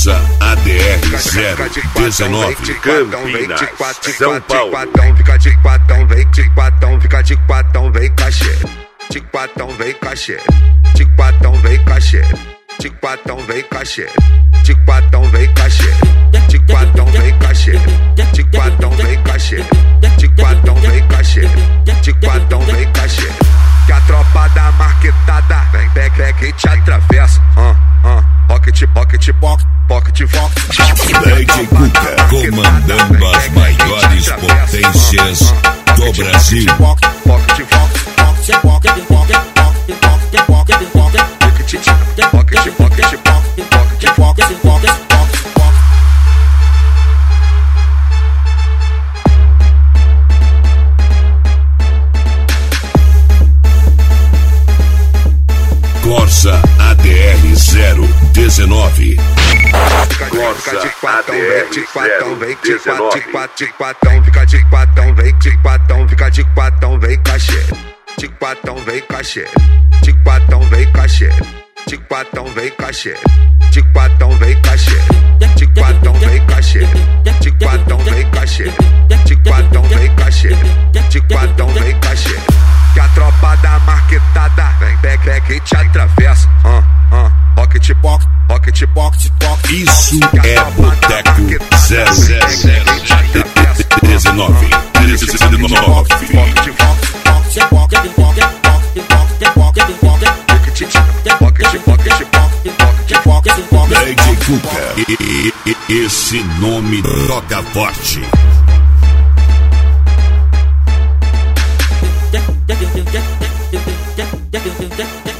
Corsa ADR 019 Campinas, São Paulo. Fica de quatão, vem de quatão, fica de quatão, vem cachê. De quatão, vem cachê. De quatão, vem cachê. De quatão, vem cachê. De quatão, vem cachê. De quatão, vem cachê. De quatão, vem cachê. De quatão, vem cachê. De quatão, vem cachê. Que a tropa da marquetada vem, pega e te atravessa. Pocket, pocket, pocket, pocket, pocket. Lady Cuca comandando as maiores potências do Brasil. Pocket, pocket, pocket, pocket, pocket, pocket, pocket, pocket, pocket, pocket, pocket. Corsa ADR 019. Corsa ADR 019. De quatão, fica de quatão, vem de quatão, fica de quatão, vem cachê. De quatão, vem cachê. De quatão, vem cachê. De quatão, vem cachê. De quatão, vem cachê. De quatão, vem cachê. De quatão, vem cachê. De quatão, vem cachê. De quatão, vem cachê. Que a tropa da marquetada vem, pega e te atravessa. Pocket, pocket, pocket, pocket, pocket. Isso é Boteco 019. Lady Cuca, esse nome toca forte. Yeah.